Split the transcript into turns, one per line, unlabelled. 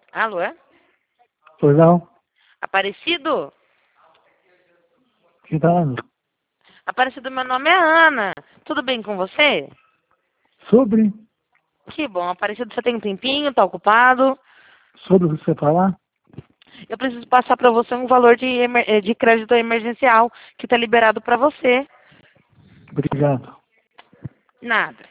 Alô?
Pois não?
Aparecido?
Que dado?
Aparecido, meu nome é Ana. Tudo bem com você?
Sobre?
Que bom. Aparecido, você tem um tempinho? Tá ocupado?
Sobre o que você falar?
Eu preciso passar para você um valor de crédito emergencial que está liberado para você.
Obrigado.
Nada.